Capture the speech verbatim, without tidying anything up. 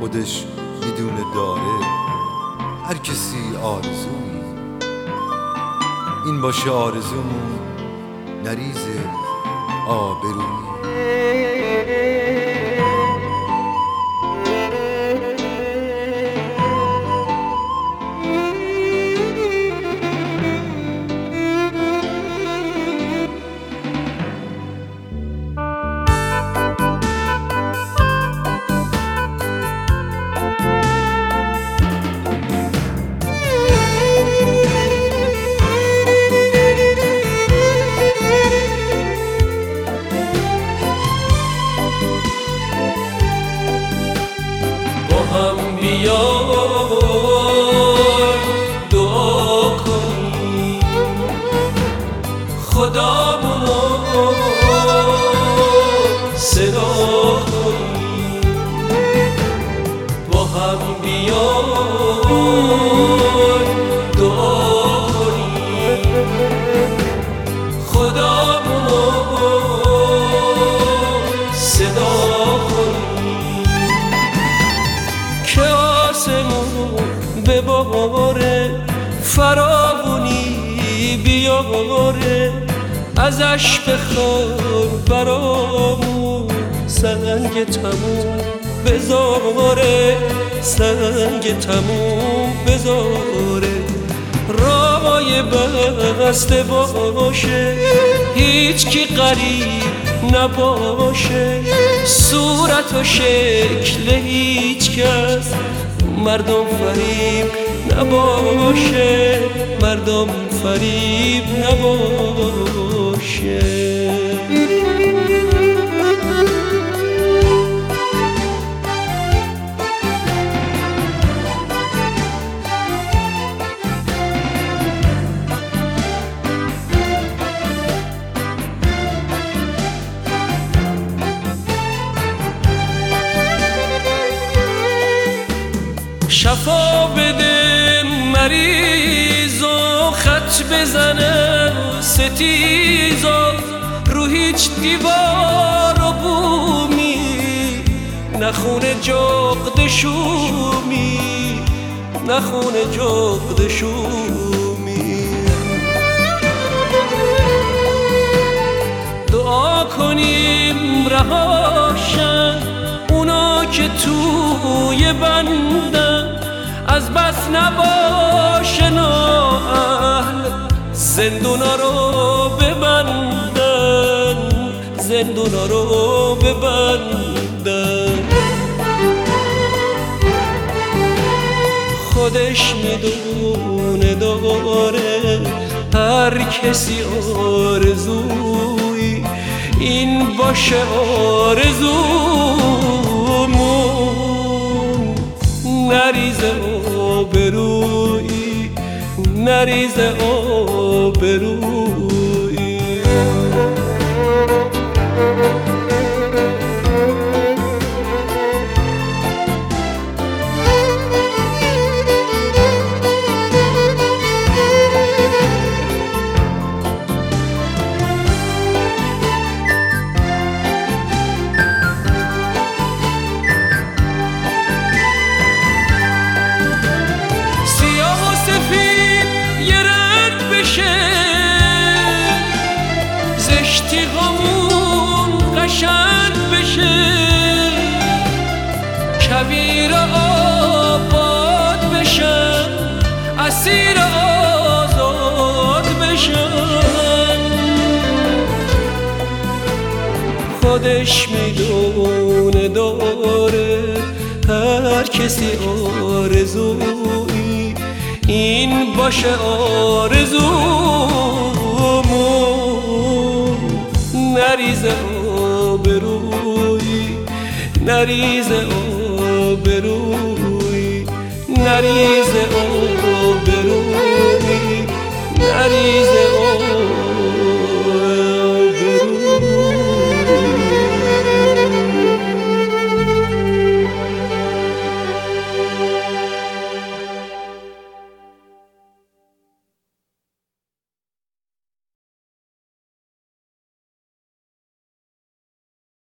خودش میدونه داره. هر کسی آرزویی، این باشه آرزومون، نریز آبرویی. دعا کنیم خدامون صدا کنیم، با هم بیایم دعا کنیم خدامون صدا کنیم که آسمون بباره، فراوونی بیاره، ازش بخوان برامون سنگ تموم بذاره، سنگ تموم بذاره. رای بسته باشه، هیچ کی غریب نباشه، صورت و شکل هیچ کس مردم فریب نباشه، مردم فریب نباشه. شفا بده مریض و خط بزنه ستیز و رو هیچ دیوار و بومی نخونه جغد شومی، نخونه جغد شومی. دعا کنیم رهاشن اونا که توی بندن، از بس نباشه نااهل زندونا رو ببندن، زندونا رو ببندن. خودش میدونه داره هر کسی آرزویی، این باشه آرزومون، نریزه آبرویی، نریزه آبرویی. زشتی همون قشنگ بشه، کویر آباد بشن، اسیر آزاد بشن. خودش میدونه داره هر کسی آرزویی، این باشه آرزومون، نریزه آبرویی، نریزه آبرویی، نریزه آبرویی، نریزه